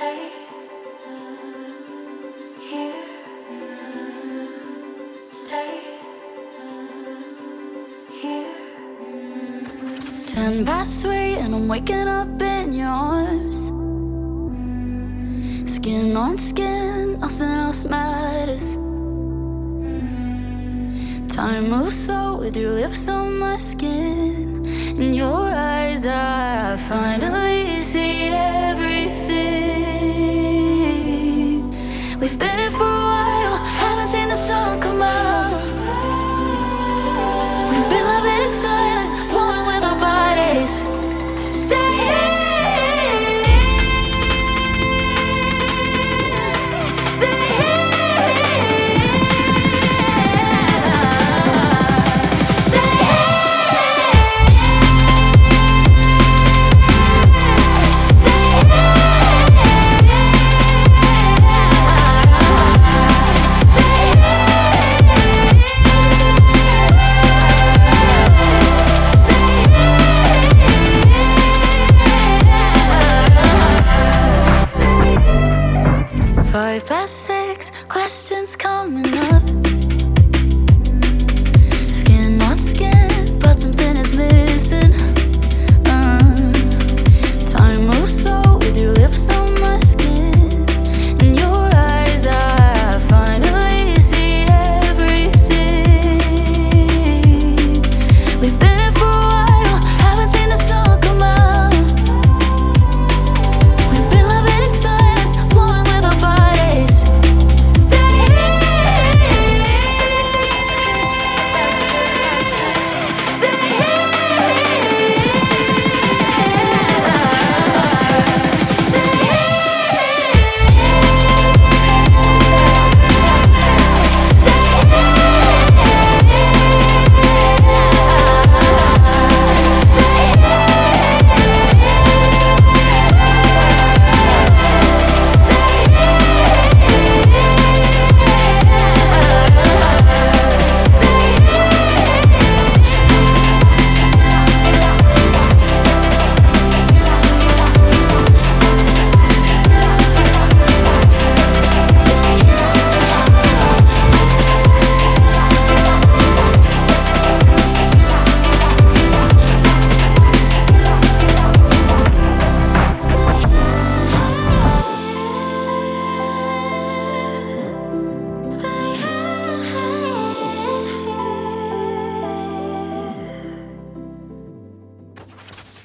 Stay here. Stay here. 3:10 and I'm waking up in yours. Skin on skin, nothing else matters. Time moves slow with your lips on my skin. In your eyes I finally see everything. We've been here for a while, haven't seen the sun come out. We've been loving in silence, flowing with our bodies. Stay here. Stay here. Stay Five past 6, questions coming up.